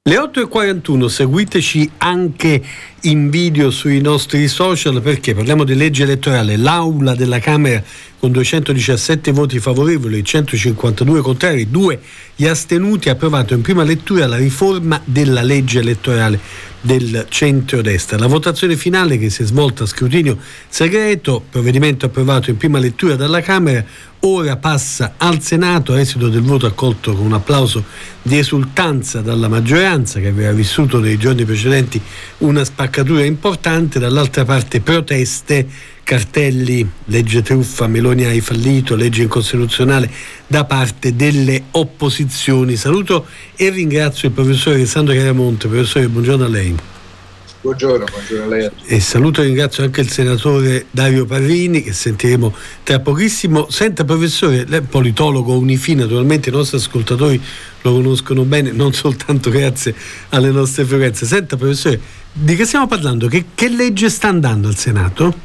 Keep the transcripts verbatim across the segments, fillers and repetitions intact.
Le otto e quarantuno, seguiteci anche in video sui nostri social, perché parliamo di legge elettorale. L'Aula della Camera con duecentodiciassette voti favorevoli, centocinquantadue contrari, due gli astenuti, ha approvato in prima lettura la riforma della legge elettorale del centrodestra. La votazione finale, che si è svolta a scrutinio segreto, provvedimento approvato in prima lettura dalla Camera, ora passa al Senato, esito del voto accolto con un applauso di esultanza dalla maggioranza, che aveva vissuto nei giorni precedenti una spaccatura importante. Dall'altra parte proteste, cartelli, legge truffa, Meloni hai fallito, legge incostituzionale da parte delle opposizioni. Saluto e ringrazio il professore Alessandro Chiaramonte. Professore, buongiorno a lei. Buongiorno, buongiorno a lei. E saluto e ringrazio anche il senatore Dario Parrini, che sentiremo tra pochissimo. Senta, professore, lei è politologo Unifi, naturalmente i nostri ascoltatori lo conoscono bene, non soltanto grazie alle nostre frequenze. Senta, professore, di che stiamo parlando? Che, che legge sta andando al Senato?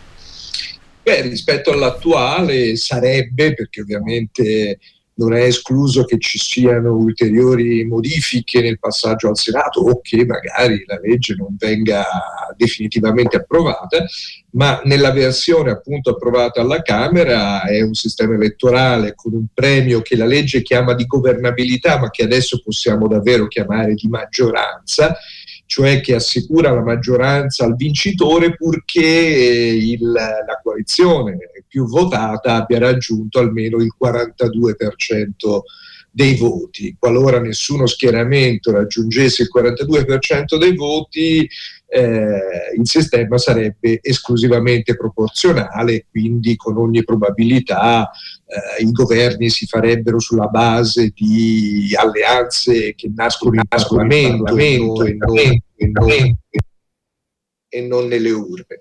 Beh, rispetto all'attuale sarebbe, perché ovviamente non è escluso che ci siano ulteriori modifiche nel passaggio al Senato o che magari la legge non venga definitivamente approvata, ma nella versione appunto approvata alla Camera è un sistema elettorale con un premio che la legge chiama di governabilità, ma che adesso possiamo davvero chiamare di maggioranza, cioè che assicura la maggioranza al vincitore purché il, la coalizione più votata abbia raggiunto almeno il quarantadue per cento dei voti. Qualora nessuno schieramento raggiungesse il quarantadue per cento dei voti, eh, il sistema sarebbe esclusivamente proporzionale, quindi con ogni probabilità eh, i governi si farebbero sulla base di alleanze che nascono in Parlamento e non, e non, e non, e non nelle urne.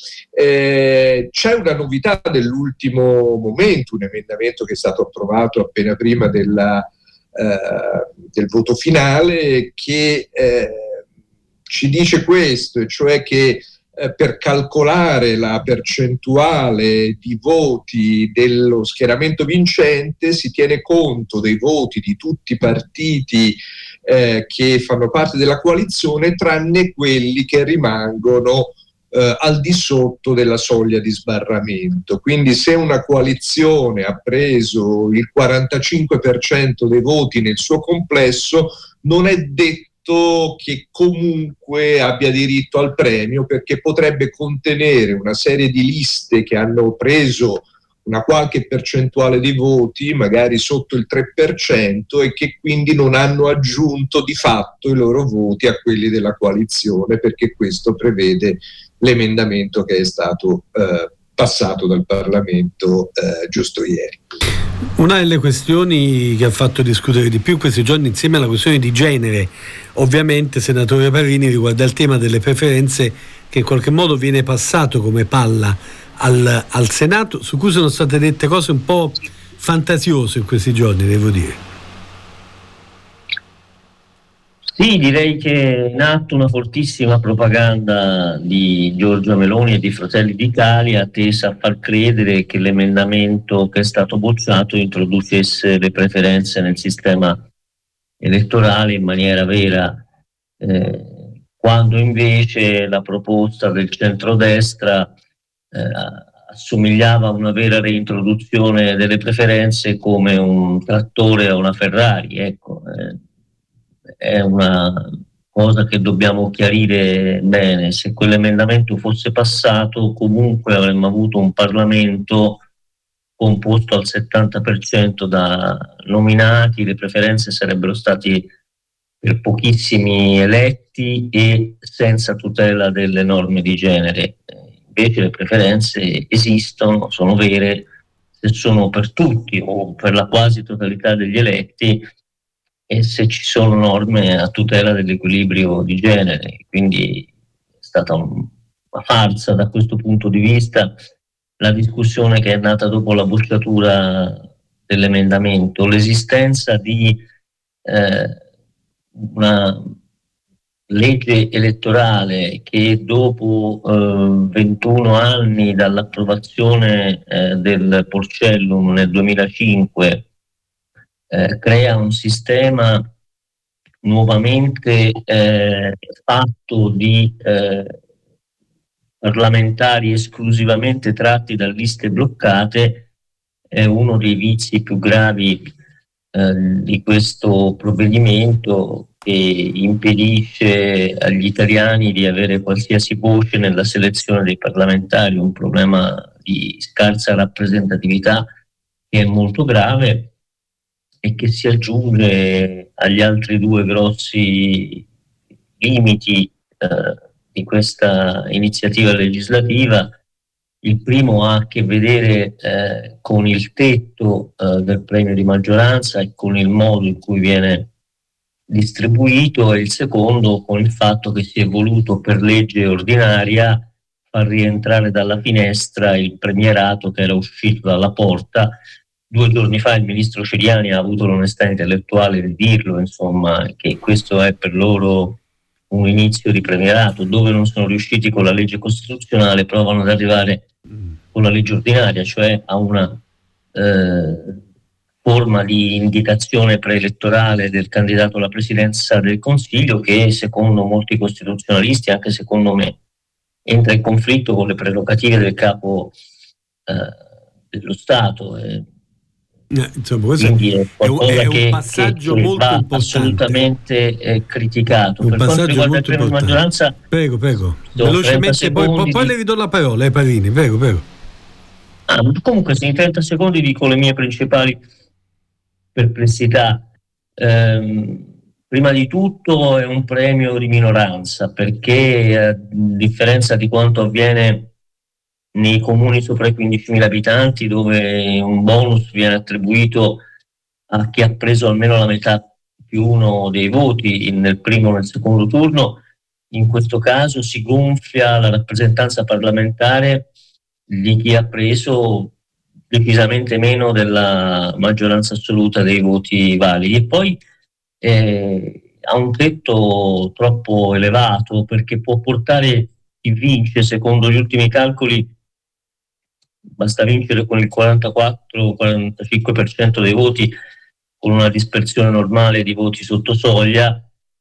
Eh, c'è una novità dell'ultimo momento, un emendamento che è stato approvato appena prima della, eh, del voto finale, che eh, ci dice questo, e cioè che eh, per calcolare la percentuale di voti dello schieramento vincente si tiene conto dei voti di tutti i partiti eh, che fanno parte della coalizione, tranne quelli che rimangono eh, al di sotto della soglia di sbarramento. Quindi se una coalizione ha preso il quarantacinque per cento dei voti nel suo complesso, non è detto che comunque abbia diritto al premio, perché potrebbe contenere una serie di liste che hanno preso una qualche percentuale di voti, magari sotto il tre per cento, e che quindi non hanno aggiunto di fatto i loro voti a quelli della coalizione, perché questo prevede l'emendamento che è stato eh, passato dal Parlamento eh, giusto ieri. Una delle questioni che ha fatto discutere di più in questi giorni, insieme alla questione di genere, ovviamente, senatore Parrini, riguarda il tema delle preferenze, che in qualche modo viene passato come palla al, al Senato, su cui sono state dette cose un po' fantasiose in questi giorni, devo dire. Sì, direi che è in atto una fortissima propaganda di Giorgia Meloni e di Fratelli d'Italia, tesa a far credere che l'emendamento che è stato bocciato introducesse le preferenze nel sistema elettorale in maniera vera, eh, quando invece la proposta del centrodestra eh, assomigliava a una vera reintroduzione delle preferenze come un trattore a una Ferrari, ecco. Eh, è una cosa che dobbiamo chiarire bene. Se quell'emendamento fosse passato, comunque avremmo avuto un Parlamento composto al settanta per cento da nominati, le preferenze sarebbero stati per pochissimi eletti e senza tutela delle norme di genere. Invece le preferenze esistono, sono vere, se sono per tutti o per la quasi totalità degli eletti, e se ci sono norme a tutela dell'equilibrio di genere. Quindi è stata un, una farsa da questo punto di vista la discussione che è nata dopo la bocciatura dell'emendamento. L'esistenza di eh, una legge elettorale che dopo eh, ventuno anni dall'approvazione eh, del Porcellum nel duemilacinque Eh, crea un sistema nuovamente eh, fatto di eh, parlamentari esclusivamente tratti da liste bloccate è uno dei vizi più gravi eh, di questo provvedimento, che impedisce agli italiani di avere qualsiasi voce nella selezione dei parlamentari, un problema di scarsa rappresentatività che è molto grave e che si aggiunge agli altri due grossi limiti eh, di questa iniziativa legislativa. Il primo ha a che vedere eh, con il tetto eh, del premio di maggioranza e con il modo in cui viene distribuito, e il secondo con il fatto che si è voluto per legge ordinaria far rientrare dalla finestra il premierato che era uscito dalla porta. Due giorni fa il ministro Ciriani ha avuto l'onestà intellettuale di dirlo, insomma, che questo è per loro un inizio di premierato. Dove non sono riusciti con la legge costituzionale, provano ad arrivare con la legge ordinaria, cioè a una eh, forma di indicazione preelettorale del candidato alla presidenza del Consiglio che, secondo molti costituzionalisti, anche secondo me, entra in conflitto con le prerogative del capo eh, dello Stato. Eh, Eh, insomma, questo Quindi è è un, qualcosa è un che, passaggio che molto va importante. assolutamente eh, criticato. Un Per quanto passaggio riguarda il molto premio di importante. maggioranza, Prego, prego. sono Velocemente, poi, poi, poi di... le ridò la parola, eh, Parini, prego, prego. Ah, comunque, se in trenta secondi dico le mie principali perplessità. Ehm, prima di tutto è un premio di minoranza, perché a differenza di quanto avviene nei comuni sopra i quindicimila abitanti, dove un bonus viene attribuito a chi ha preso almeno la metà più uno dei voti nel primo o nel secondo turno, in questo caso si gonfia la rappresentanza parlamentare di chi ha preso decisamente meno della maggioranza assoluta dei voti validi, e poi eh, ha un tetto troppo elevato, perché può portare chi vince, secondo gli ultimi calcoli basta vincere con il quarantaquattro quarantacinque per cento dei voti, con una dispersione normale di voti sotto soglia,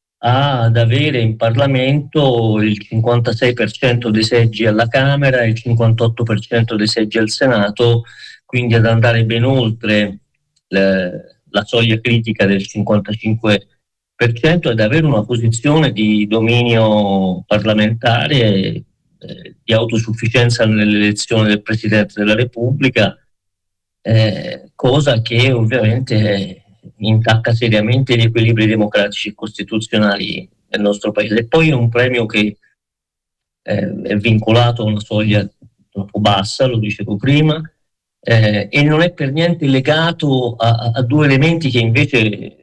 ad avere in Parlamento il cinquantasei per cento dei seggi alla Camera e il cinquantotto per cento dei seggi al Senato, quindi ad andare ben oltre le, la soglia critica del cinquantacinque per cento ed avere una posizione di dominio parlamentare, eh, di autosufficienza nell'elezione del Presidente della Repubblica, eh, cosa che ovviamente intacca seriamente gli equilibri democratici e costituzionali del nostro paese. E poi è un premio che eh, è vincolato a una soglia troppo bassa, lo dicevo prima, eh, e non è per niente legato a, a due elementi che invece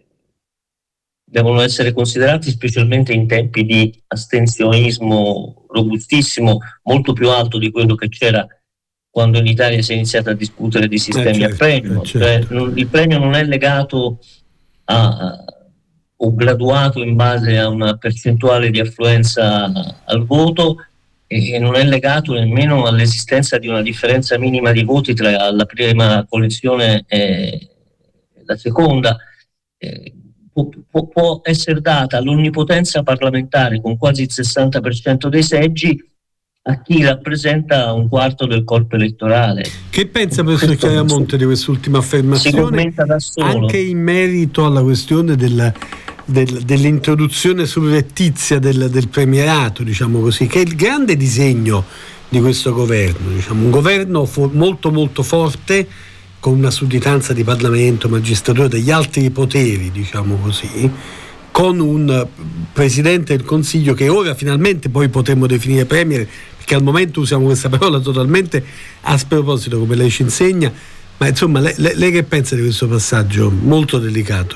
devono essere considerati, specialmente in tempi di astensionismo robustissimo, molto più alto di quello che c'era quando in Italia si è iniziato a discutere di sistemi eh certo, a premio. eh certo. Cioè, non, il premio non è legato a, a, o graduato in base a una percentuale di affluenza al voto, e, e non è legato nemmeno all'esistenza di una differenza minima di voti tra la prima coalizione e la seconda. Eh, può, può, può essere data l'onnipotenza parlamentare con quasi il sessanta per cento dei seggi a chi rappresenta un quarto del corpo elettorale. Che pensa professor Chiaramonte di quest'ultima affermazione? Si commenta da solo. Anche in merito alla questione del, del, dell'introduzione surrettizia del, del premierato, diciamo così, che è il grande disegno di questo governo, diciamo, un governo fo- molto molto forte, con una sudditanza di Parlamento, magistratura, degli altri poteri, diciamo così, con un Presidente del Consiglio che ora finalmente poi potremmo definire premier, perché al momento usiamo questa parola totalmente a sproposito, come lei ci insegna. Ma insomma, lei, lei, lei che pensa di questo passaggio molto delicato?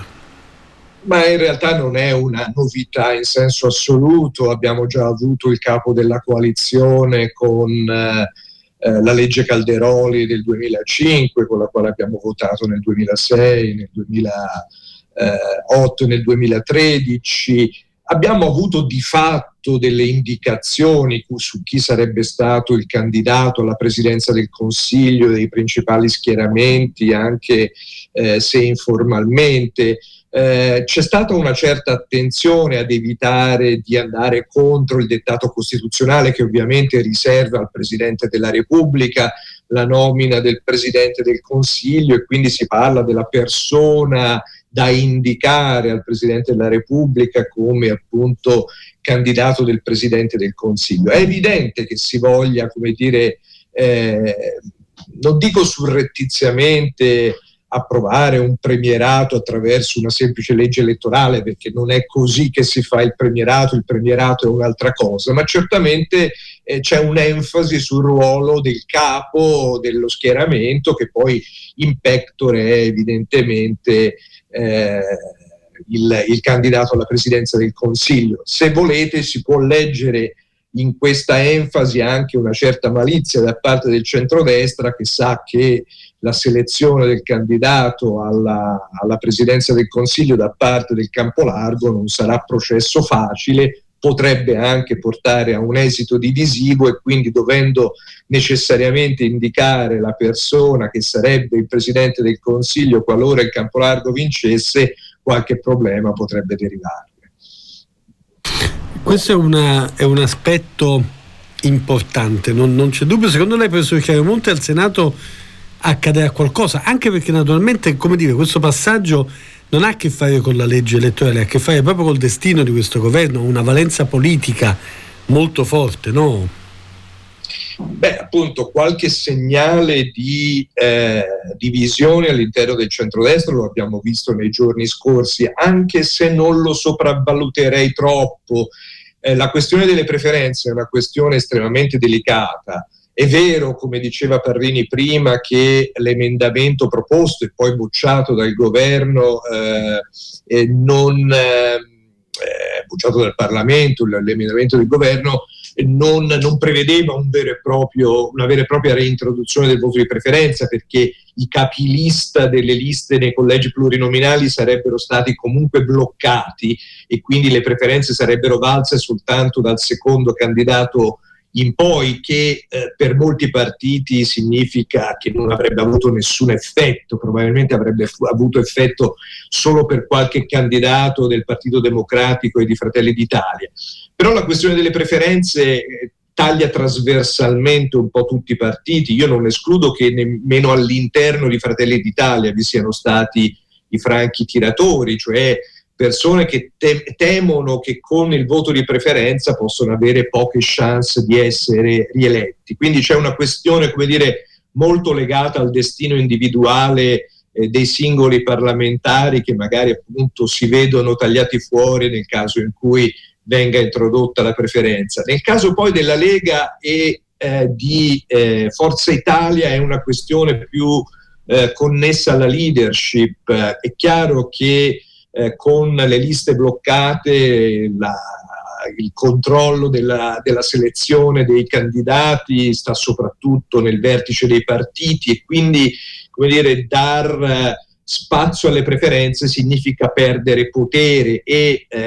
Ma in realtà non è una novità in senso assoluto. Abbiamo già avuto il capo della coalizione con eh, la legge Calderoli del duemilacinque, con la quale abbiamo votato nel duemilasei, nel duemilaotto e nel duemilatredici. Abbiamo avuto di fatto delle indicazioni su chi sarebbe stato il candidato alla presidenza del Consiglio dei principali schieramenti, anche eh, se informalmente. Eh, c'è stata una certa attenzione ad evitare di andare contro il dettato costituzionale, che ovviamente riserva al Presidente della Repubblica la nomina del Presidente del Consiglio, e quindi si parla della persona da indicare al Presidente della Repubblica come appunto candidato del Presidente del Consiglio. È evidente che si voglia, come dire, eh, non dico surrettiziamente approvare un premierato attraverso una semplice legge elettorale, perché non è così che si fa il premierato, il premierato è un'altra cosa, ma certamente eh, c'è un'enfasi sul ruolo del capo dello schieramento, che poi in pectore è evidentemente eh, il, il candidato alla presidenza del Consiglio. Se volete si può leggere in questa enfasi anche una certa malizia da parte del centrodestra, che sa che la selezione del candidato alla, alla presidenza del Consiglio da parte del campo largo non sarà processo facile, potrebbe anche portare a un esito divisivo, e quindi, dovendo necessariamente indicare la persona che sarebbe il Presidente del Consiglio qualora il campo largo vincesse, qualche problema potrebbe derivare. Questo è, una, è un aspetto importante, non, non c'è dubbio. Secondo lei, professor Chiaromonte, al Senato accadrà qualcosa? Anche perché naturalmente, come dire, questo passaggio non ha a che fare con la legge elettorale, ha a che fare proprio col destino di questo governo, una valenza politica molto forte, no? Beh, appunto, qualche segnale di eh, divisione all'interno del centrodestra lo abbiamo visto nei giorni scorsi, anche se non lo sopravvaluterei troppo. Eh, la questione delle preferenze è una questione estremamente delicata. È vero, come diceva Parrini prima, che l'emendamento proposto e poi bocciato dal governo, eh, eh, non eh, bocciato dal Parlamento, l'emendamento del governo non, non prevedeva un vero e proprio, una vera e propria reintroduzione del voto di preferenza, perché i capilista delle liste nei collegi plurinominali sarebbero stati comunque bloccati e quindi le preferenze sarebbero valse soltanto dal secondo candidato in poi, che eh, per molti partiti significa che non avrebbe avuto nessun effetto, probabilmente avrebbe fu- avuto effetto solo per qualche candidato del Partito Democratico e di Fratelli d'Italia. Però la questione delle preferenze eh, taglia trasversalmente un po' tutti i partiti. Io non escludo che nemmeno all'interno di Fratelli d'Italia vi siano stati i franchi tiratori, cioè persone che te- temono che con il voto di preferenza possono avere poche chance di essere rieletti. Quindi c'è una questione, come dire, molto legata al destino individuale eh, dei singoli parlamentari, che magari appunto si vedono tagliati fuori nel caso in cui venga introdotta la preferenza. Nel caso poi della Lega e eh, di eh, Forza Italia è una questione più eh, connessa alla leadership. È chiaro che Eh, con le liste bloccate la, il controllo della, della selezione dei candidati sta soprattutto nel vertice dei partiti, e quindi, come dire, dar eh, spazio alle preferenze significa perdere potere, e eh,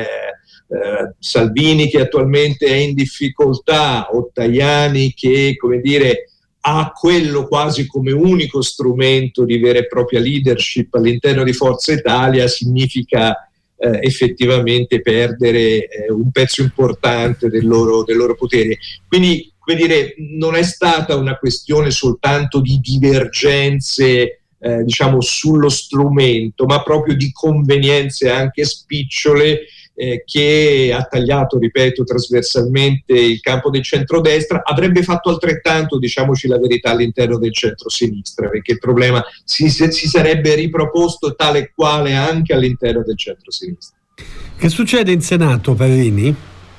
eh, Salvini, che attualmente è in difficoltà, o Tajani, che, come dire, ha quello quasi come unico strumento di vera e propria leadership all'interno di Forza Italia, significa eh, effettivamente perdere eh, un pezzo importante del loro, del loro potere. Quindi, come dire, non è stata una questione soltanto di divergenze eh, diciamo sullo strumento, ma proprio di convenienze anche spicciole, Eh, che ha tagliato, ripeto, trasversalmente il campo del centrodestra. Avrebbe fatto altrettanto, diciamoci la verità, all'interno del centrosinistra, perché il problema si, si sarebbe riproposto tale e quale anche all'interno del centrosinistra. Che succede in Senato, Parrini?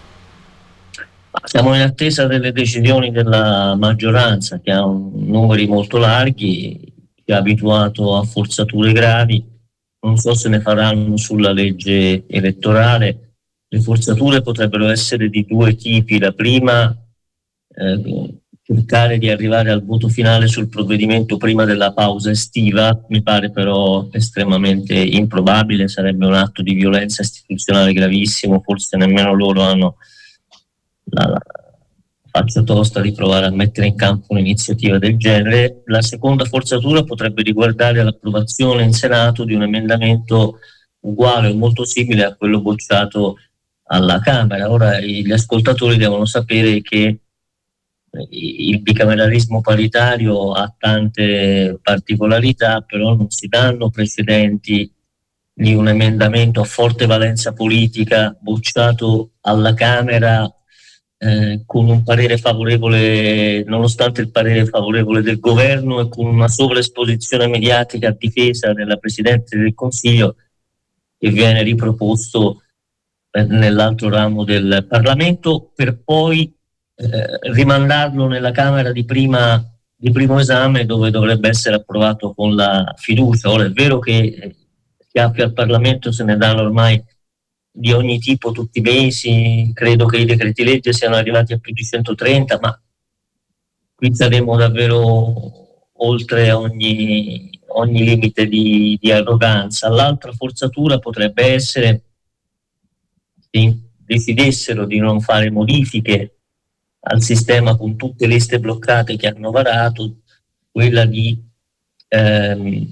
Siamo in attesa delle decisioni della maggioranza, che ha un, numeri molto larghi, che è abituato a forzature gravi. Non so se ne faranno sulla legge elettorale. Le forzature potrebbero essere di due tipi. La prima, eh, cercare di arrivare al voto finale sul provvedimento prima della pausa estiva. Mi pare però estremamente improbabile, sarebbe un atto di violenza istituzionale gravissimo, forse nemmeno loro hanno la, la faccia tosta di provare a mettere in campo un'iniziativa del genere. La seconda forzatura potrebbe riguardare l'approvazione in Senato di un emendamento uguale o molto simile a quello bocciato alla Camera. Ora gli ascoltatori devono sapere che il bicameralismo paritario ha tante particolarità, però non si danno precedenti di un emendamento a forte valenza politica bocciato alla Camera eh, con un parere favorevole, nonostante il parere favorevole del governo, e con una sovraesposizione mediatica a difesa della Presidente del Consiglio, che viene riproposto eh, nell'altro ramo del Parlamento, per poi eh, rimandarlo nella Camera di prima di primo esame, dove dovrebbe essere approvato con la fiducia. Ora è vero che eh, schiaffi al Parlamento se ne danno ormai di ogni tipo tutti i mesi, credo che i decreti legge siano arrivati a più di centotrenta, ma qui saremo davvero oltre ogni, ogni limite di, di arroganza. L'altra forzatura potrebbe essere, se decidessero di non fare modifiche al sistema con tutte le liste bloccate che hanno varato, quella di ehm,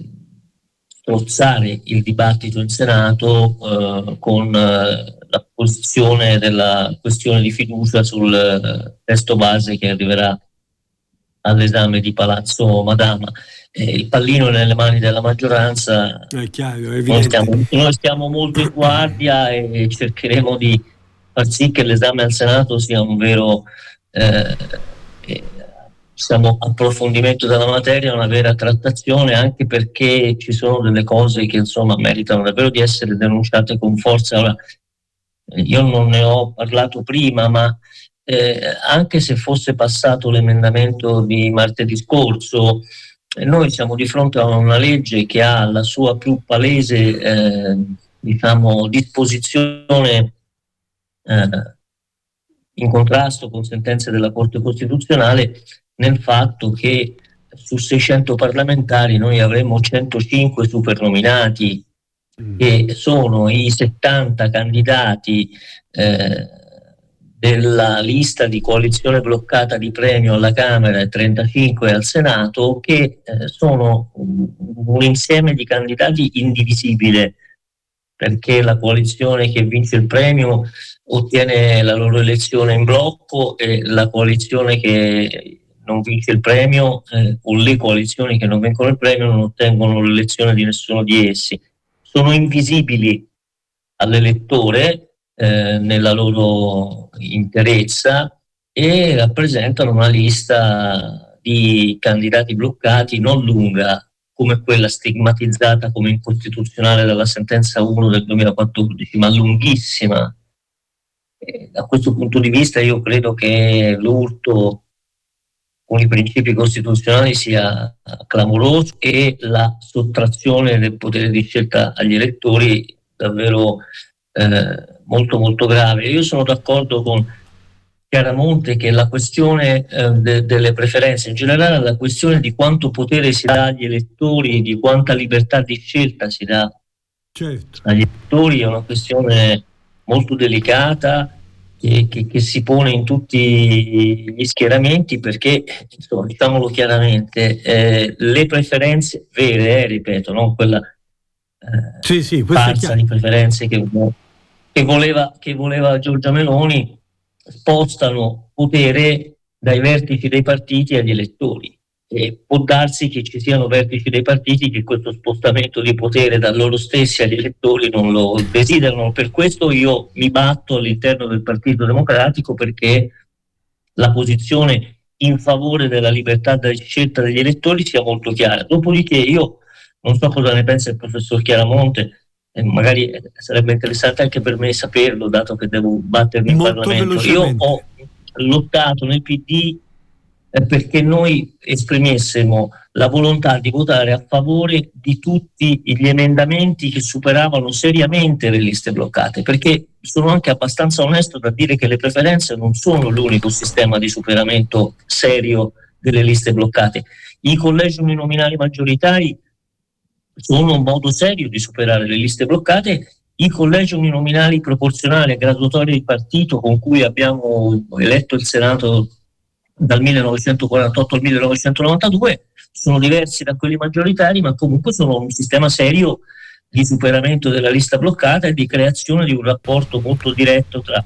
strozzare il dibattito in Senato eh, con eh, la posizione della questione di fiducia sul eh, testo base che arriverà all'esame di Palazzo Madama. Eh, il pallino è nelle mani della maggioranza. È chiaro, è noi, stiamo, noi stiamo molto in guardia e cercheremo di far sì che l'esame al Senato sia un vero eh, eh, diciamo, approfondimento della materia, una vera trattazione, anche perché ci sono delle cose che insomma meritano davvero di essere denunciate con forza. Ora, io non ne ho parlato prima, ma eh, anche se fosse passato l'emendamento di martedì scorso, eh, noi siamo di fronte a una legge che ha la sua più palese eh, diciamo, disposizione eh, in contrasto con sentenze della Corte Costituzionale, nel fatto che su seicento parlamentari noi avremo centocinque supernominati, che sono i settanta candidati eh, della lista di coalizione bloccata di premio alla Camera e trentacinque al Senato, che eh, sono un, un insieme di candidati indivisibile, perché la coalizione che vince il premio ottiene la loro elezione in blocco e la coalizione che non vince il premio eh, o le coalizioni che non vincono il premio non ottengono l'elezione di nessuno di essi. Sono invisibili all'elettore eh, nella loro interezza e rappresentano una lista di candidati bloccati non lunga come quella stigmatizzata come incostituzionale dalla sentenza uno del duemilaquattordici, ma lunghissima. E da questo punto di vista io credo che l'urto con i principi costituzionali sia clamoroso e la sottrazione del potere di scelta agli elettori davvero eh, molto molto grave. Io sono d'accordo con Chiaramonte che la questione eh, de- delle preferenze, in generale la questione di quanto potere si dà agli elettori, di quanta libertà di scelta si dà certo. agli elettori, è una questione molto delicata che, che, che si pone in tutti gli schieramenti, perché insomma, diciamolo chiaramente, eh, le preferenze vere, eh, ripeto, non quella eh, sì, sì, farsa di preferenze che, che, voleva, che voleva Giorgia Meloni, spostano potere dai vertici dei partiti agli elettori. E può darsi che ci siano vertici dei partiti che questo spostamento di potere da loro stessi agli elettori non lo desiderano. Per questo io mi batto all'interno del Partito Democratico, perché la posizione in favore della libertà di scelta degli elettori sia molto chiara. Dopodiché io non so cosa ne pensa il professor Chiaramonte, eh, magari sarebbe interessante anche per me saperlo, dato che devo battermi in Parlamento. Io ho lottato nel P D perché noi esprimessimo la volontà di votare a favore di tutti gli emendamenti che superavano seriamente le liste bloccate, perché sono anche abbastanza onesto da dire che le preferenze non sono l'unico sistema di superamento serio delle liste bloccate. I collegi uninominali maggioritari sono un modo serio di superare le liste bloccate. I collegi uninominali proporzionali a graduatoria di partito con cui abbiamo eletto il Senato dal millenovecentoquarantotto al millenovecentonovantadue sono diversi da quelli maggioritari, ma comunque sono un sistema serio di superamento della lista bloccata e di creazione di un rapporto molto diretto tra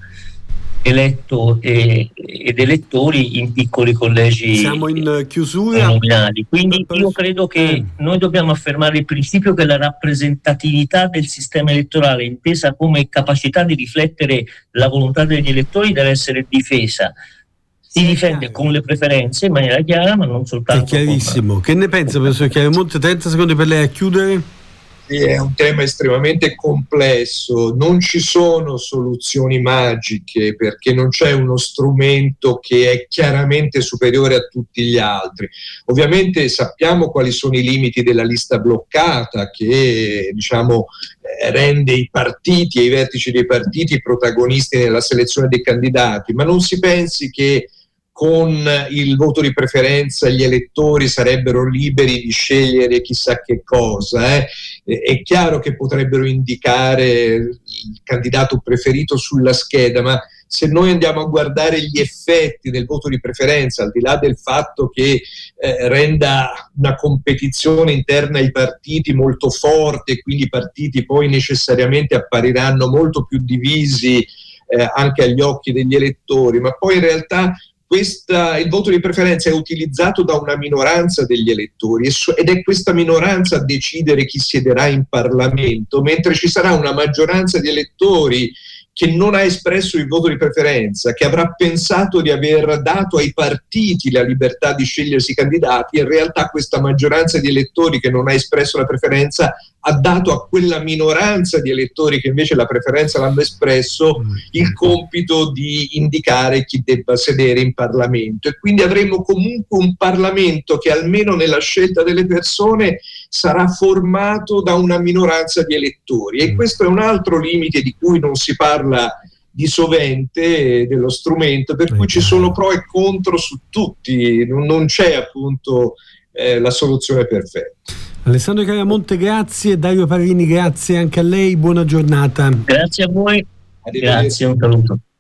eletto e, ed elettori in piccoli collegi. Siamo in chiusura nominali. Quindi io credo che eh. noi dobbiamo affermare il principio che la rappresentatività del sistema elettorale, intesa come capacità di riflettere la volontà degli elettori, deve essere difesa. Si difende con le preferenze in maniera chiara, ma non soltanto. È chiarissimo. Che ne pensa, professor Chiaramonte? trenta secondi per lei a chiudere. È un tema estremamente complesso, non ci sono soluzioni magiche perché non c'è uno strumento che è chiaramente superiore a tutti gli altri. Ovviamente sappiamo quali sono i limiti della lista bloccata che, diciamo, eh, rende i partiti e i vertici dei partiti protagonisti nella selezione dei candidati, ma non si pensi che con il voto di preferenza gli elettori sarebbero liberi di scegliere chissà che cosa. Eh? È chiaro che potrebbero indicare il candidato preferito sulla scheda, ma se noi andiamo a guardare gli effetti del voto di preferenza, al di là del fatto che eh, renda una competizione interna ai partiti molto forte, quindi i partiti poi necessariamente appariranno molto più divisi eh, anche agli occhi degli elettori, ma poi in realtà Questa, il voto di preferenza è utilizzato da una minoranza degli elettori ed è questa minoranza a decidere chi siederà in Parlamento, mentre ci sarà una maggioranza di elettori che non ha espresso il voto di preferenza, che avrà pensato di aver dato ai partiti la libertà di scegliersi i candidati. In realtà questa maggioranza di elettori che non ha espresso la preferenza ha dato a quella minoranza di elettori che invece la preferenza l'hanno espresso il compito di indicare chi debba sedere in Parlamento, e quindi avremo comunque un Parlamento che almeno nella scelta delle persone sarà formato da una minoranza di elettori, e questo è un altro limite di cui non si parla di sovente dello strumento, per cui ci sono pro e contro su tutti, non c'è appunto eh, la soluzione perfetta. Alessandro Chiaramonte, grazie. Dario Parrini, grazie anche a lei, buona giornata. Grazie a voi, grazie, un saluto.